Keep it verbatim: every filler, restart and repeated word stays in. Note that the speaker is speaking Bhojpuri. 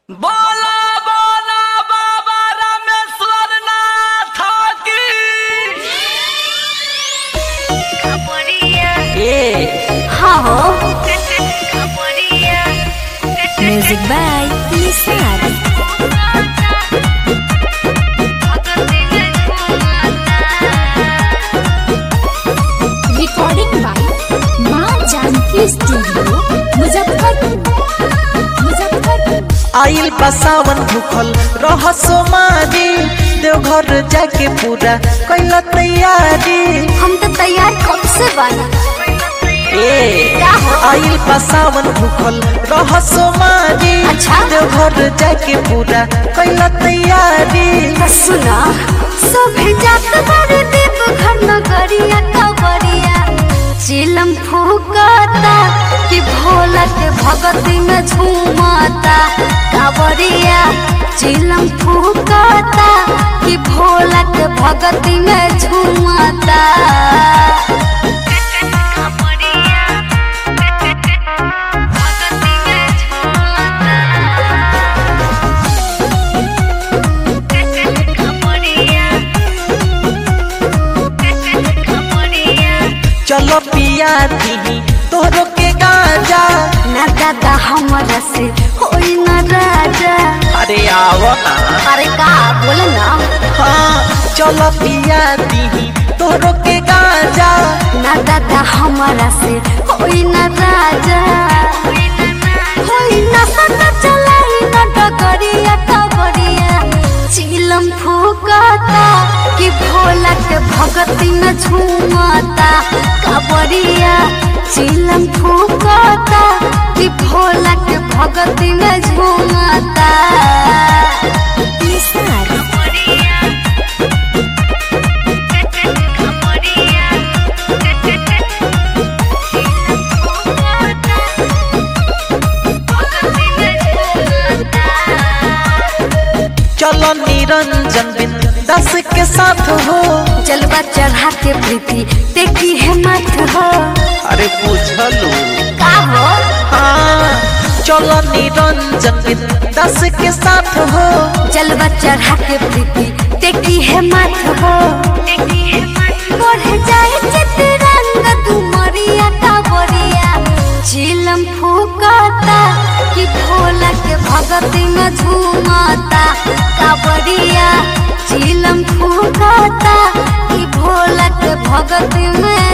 बोला बोला बाबा रामेश्वर नाथ की। ए हाँ हो music by Nisar recording by Maa Janki studio Muzaffarpur Muzaffarpur. आइल बसावन भूखल रह सोमारी देवघर जाके पूरा कैला तैयारी। हम तो तैयार कब से बना ए क्या हो? आइल बसावन भूखल रह सोमारी अच्छा। देवघर जाके पूरा कैला तैयारी। तो सुना सब जात बारे दीप घर नगरिया कवरिया चिलम फूकता कि भोला के भगती में झूमता कावरिया चिलम फूकता कि भोला के भगती में झूमता। चलो पिया दी तोहरो के गांजा। ना दादा हमरा से होई ना राजा। अरे आओ ना। अरे का बोले ना हाँ चलो पिया दी तोहरो के गांजा। ना दादा हमरा से होई ना राजा। होई ना सदा चलाई ना डगरिया कबरिया चिलम फूकता कि भोला के भगती में झूमता कबरिया चिलम फूकता कि भोला के भगती में झूमता। चलो निरंजन बिन दस के साथ हो। जलवा चढ़ा के प्रीति देखी है मत हो। अरे पूछलू का हो हाँ चलो निरंजन बिन दस के साथ हो। जलवा चढ़ा के प्रीति देखी है मत हो। बढ़ जाए चित्रंग तुमरिया कावरिया चिलम फूकता कि भोला के भगती में झूमता कावरिया चिलम फूकता कि भोला के भगती में